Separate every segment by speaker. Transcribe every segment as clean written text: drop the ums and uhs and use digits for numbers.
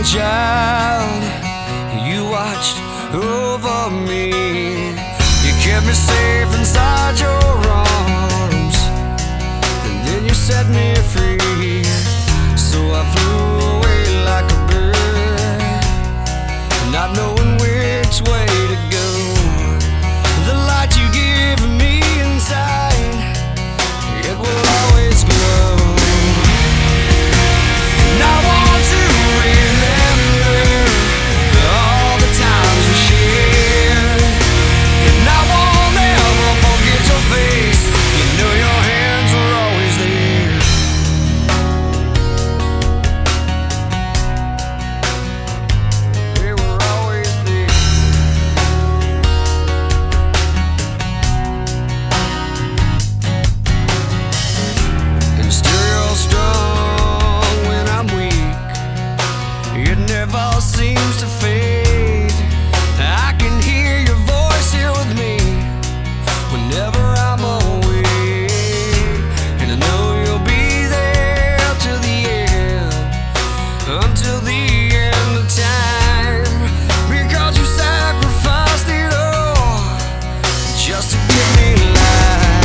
Speaker 1: young child, you watched over me. You kept me safe inside your arms, and then you set me free. So I flew away like a bird, not knowing which way to go. The light you give me inside, it will always glow. And I want to remember all the times we shared, and I won't ever forget your face. You know your hands were always there. They were always there. And still strong when I'm weak, it never seems to fade. I can hear your voice here with me whenever I'm away, and I know you'll be there till the end, until the end of time, because you sacrificed it all just to give me life.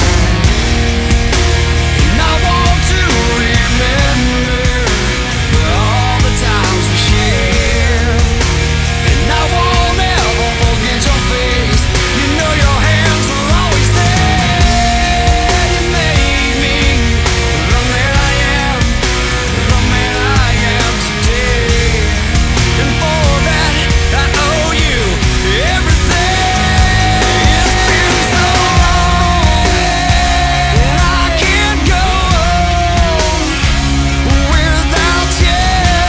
Speaker 1: And I want to remember all the times we shared, and I won't ever forget your face. You know your hands were always there. You made me the man I am, the man I am today. And for that I owe you everything. It's been so long, and I can't go on without you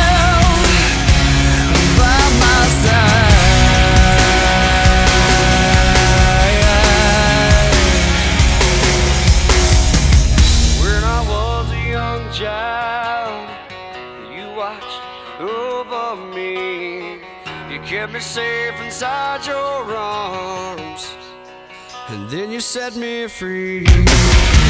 Speaker 1: by my side. When I was a young child, you watched over me. You kept me safe inside your arms, and then you set me free.